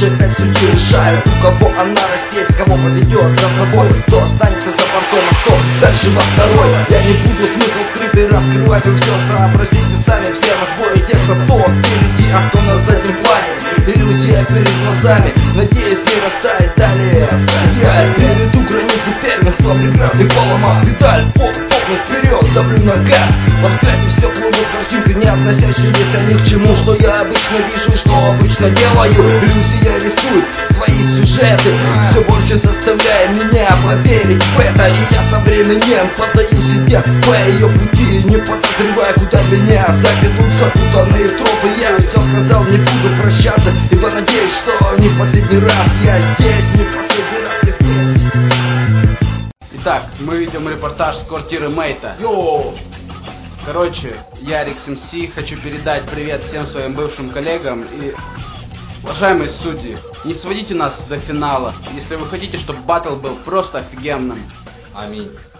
уже 5 судей решают, у кого она растет, кого поведет за собой, кто останется за бортом, а кто дальше во второй. Я не буду смысл скрытый раскрывать, вы все сообразите сами, все разборы текста, кто впереди, а кто на заднем плане. Иллюзия перед глазами, надеюсь не растает далее. Я перейду границу первенства, преграды поломав педаль, топнуть вперед, давлю на газ. Во взгляде все плывет картинка, не относящаяся ни к чему, что я обычно вижу, что обычно делаю. Иллюзия рисует свои сюжеты, все больше заставляя меня поверить в это. И я со временем подаю себе по ее пути, не подозревая, куда меня заведут запутанные тропы. Я все сказал, не буду прощаться, ибо надеюсь, что не в последний раз я здесь, не в последний раз я здесь. Итак, мы видим репортаж с квартиры Мейта. Йоу! Короче, я Рикс МС, хочу передать привет всем своим бывшим коллегам и... Уважаемые судьи, не сводите нас до финала, если вы хотите, чтобы баттл был просто офигенным. Аминь.